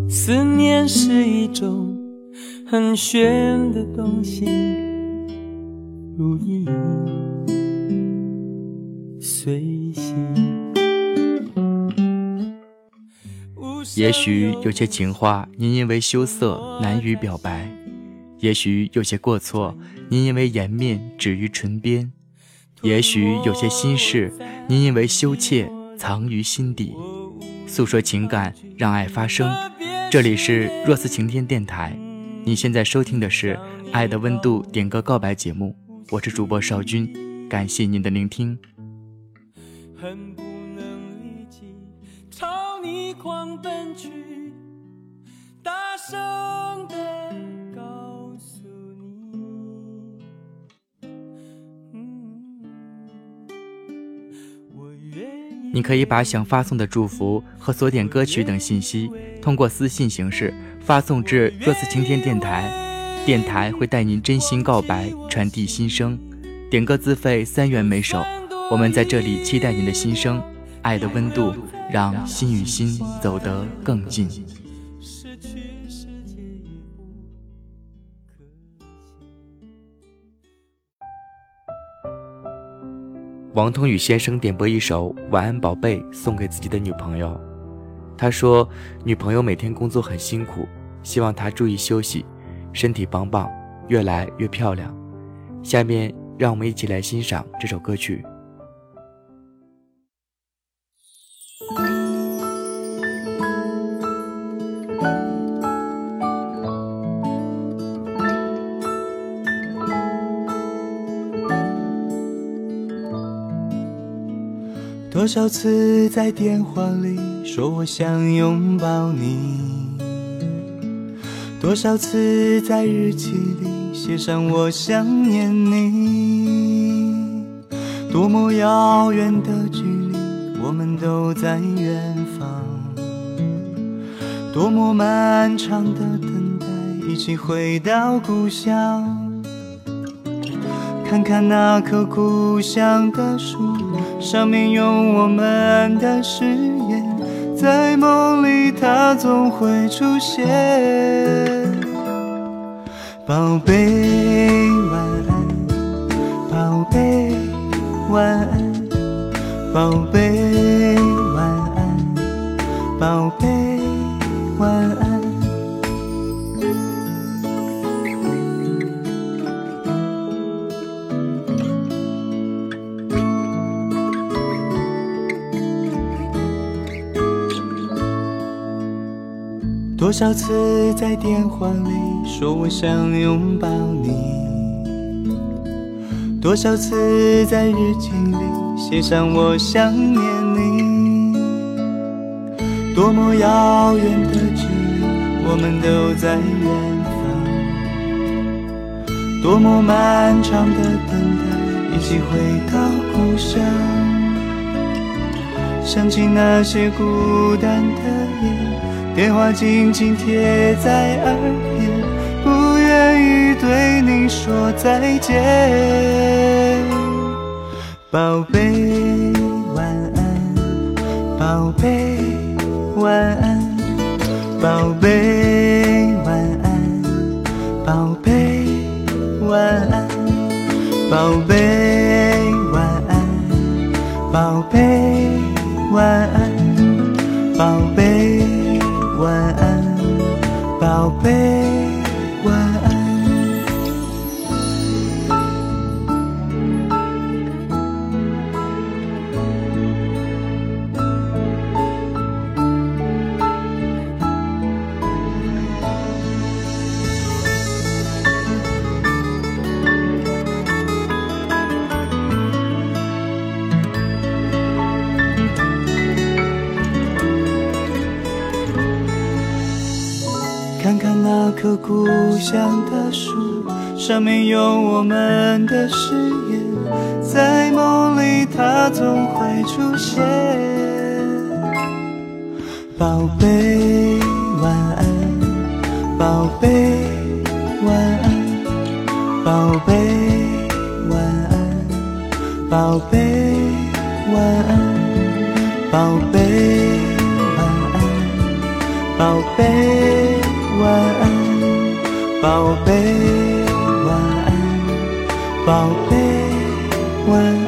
思念是一种很玄的东西，如影随形。 也许有些情话您因为羞涩难于表白，也许有些过错您因为颜面止于唇边，也许有些心事您因为羞怯藏于心底。诉说情感，让爱发生。这里是若斯晴天电台，你现在收听的是爱的温度点歌告白节目，我是主播邵军，感谢您的聆听。 恨不能立即朝你狂奔去，大声地告诉你可以把想发送的祝福和所点歌曲等信息通过私信形式发送至若斯晴天电台，电台会带您真心告白，传递心声，点歌资费3元每首。我们在这里期待您的心声，爱的温度让心与心走得更近。王通宇先生点播一首《晚安宝贝》送给自己的女朋友。他说女朋友每天工作很辛苦，希望她注意休息，身体棒棒，越来越漂亮。下面让我们一起来欣赏这首歌曲。 多少次在电话里说我想拥抱你，多少次在日记里写上我想念你，多么遥远的距离，我们都在远方，多么漫长的等待，一起回到故乡。看看那棵故乡的树，上面有我们的誓言，在梦里它总会出现。宝贝晚安，宝贝晚安，宝贝晚安，宝贝晚安。多少次在电话里说我想拥抱你，多少次在日记里写上我想念你，多么遥远的距离，我们都在远方，多么漫长的等待，一起回到故乡。想起那些孤单的夜，电话紧紧贴在耳边，不愿意对你说再见。宝贝晚安，宝贝晚安，宝贝晚安，宝贝晚安，宝贝晚安，宝贝晚安，宝贝晚安，宝贝晚安。看看那棵故乡的树，上面有我们的誓言，在梦里它总会出现。宝贝晚安，宝贝晚安，宝贝晚安，宝贝晚安，宝贝晚安，宝贝晚安，宝贝晚安，宝贝晚安。